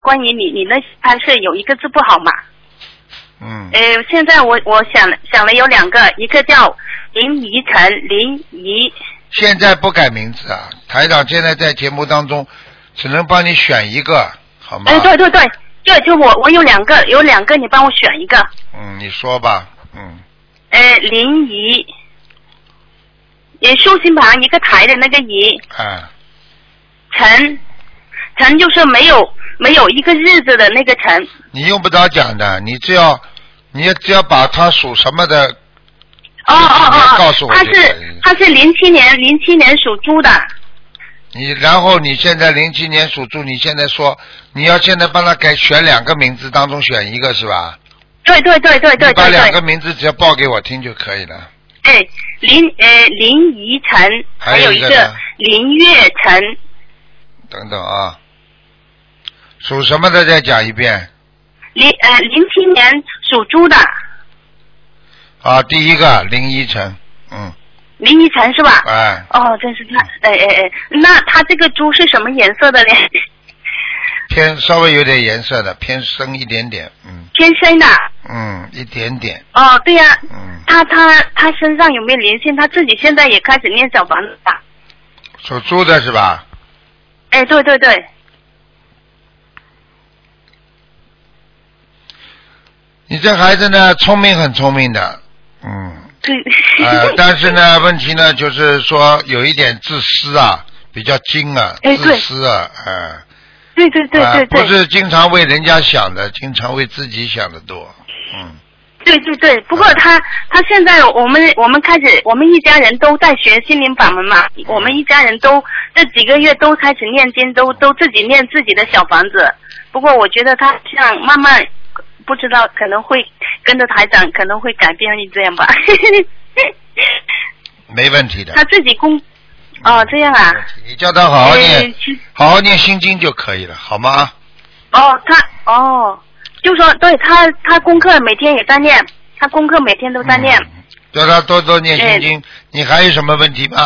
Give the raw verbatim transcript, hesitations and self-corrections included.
关于你你那拍摄有一个字不好嘛？ 嗯。 呃，现在我我想想了有两个，一个叫林怡晨，林怡。 现在不改名字啊，台长现在在节目当中只能帮你选一个，好吗？ 哎，对对对，就就我我有两个，有两个你帮我选一个。 嗯，你说吧，嗯。 呃，林怡，也竖心旁一个台的那个怡。 啊。 陈，陈就是没有没有一个日子的那个陈。 你用不着讲的，你只要你只要把它属什么的。 哦哦哦， 告诉我他是他是零七年零七年属猪的。 你然后你现在零七年属猪，你现在说你要现在帮他改选两个名字当中选一个是吧？ 对对对对对对。 你把两个名字只要报给我听就可以了。 对，林呃林怡晨，还有一个林月晨。 等等啊，属什么的再讲一遍。 零呃零七年属猪的。 啊，第一个林依晨，嗯。 林依晨是吧？ 哎。 哦，真是他，哎哎哎，那他这个猪是什么颜色的呢？ 偏稍微有点颜色的，偏深一点点，嗯。 偏深的。 嗯，一点点。 哦，对呀、啊。 嗯。 他他他身上有没有灵性？他自己现在也开始念小房子了。 属猪的是吧？ 哎，对对对。 你这孩子呢，聪明很聪明的。嗯， 对， 呃，但是呢，问题呢，就是说有一点自私啊，比较精啊，自私啊，呃， 对对对对对， 呃，不是经常为人家想的，经常为自己想的多，嗯。 对对对，不过他他现在我们我们开始我们一家人都在学心灵法门嘛，我们一家人都这几个月都开始念经，都都自己念自己的小房子。不过我觉得他这样慢慢。不知道可能会跟着台长可能会改变这样吧。 没问题的。 他自己工哦这样啊。 你叫他好好念，欸、好好念心经就可以了，好吗？ 哦，他哦，就说对他他功课每天也在念，他功课每天都在念。 嗯、叫他多多念心经。哎、你还有什么问题吗？